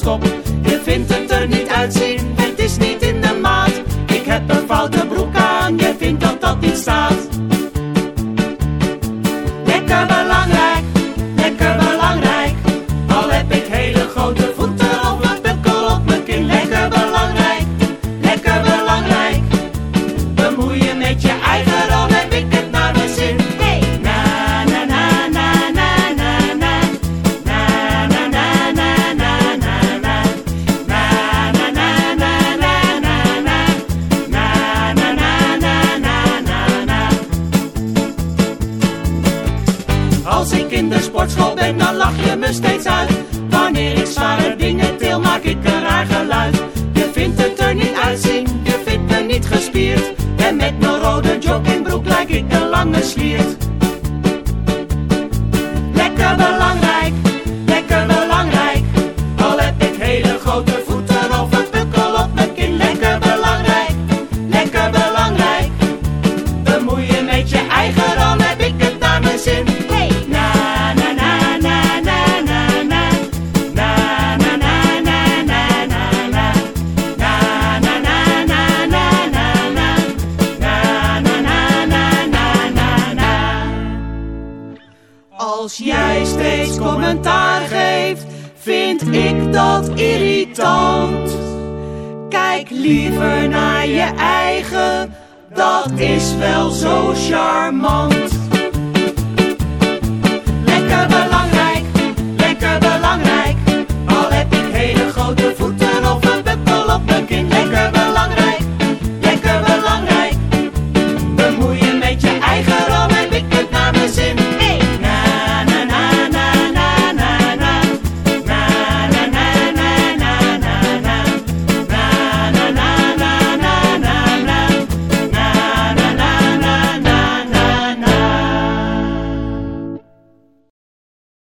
stop. Je vindt het er niet uitzien, het is niet in de maat. Ik heb een foute broek aan, je vindt dat dat niet staat. Lekker belangrijk, al heb ik hele grote voeten of een pukkel op mijn kin. Lekker belangrijk, bemoei je met je eigen, dan heb ik het naar mijn zin. Hey! Na na na na na na na, na na na na na na na, na na na na na na na, na na na na na na. Als ik in de sportschool ben, dan lach je me steeds uit. Wanneer ik zware dingen til, maak ik een raar geluid. Je vindt het er niet uitzien, je vindt me niet gespierd. En met mijn rode joggingbroek lijk ik een lange sliert. Lekker belangrijk, al heb ik hele grote voeten of een pukkel op mijn kin. Lekker belangrijk, bemoei je met je eigen, dan heb ik het naar mijn zin. Hey! Na na na na na na na, na na na na na na na, na na na na na na na, na na na na na na. Als jij steeds commentaar geeft, vind ik dat irritant. Kijk liever naar je eigen, dat is wel zo charmant.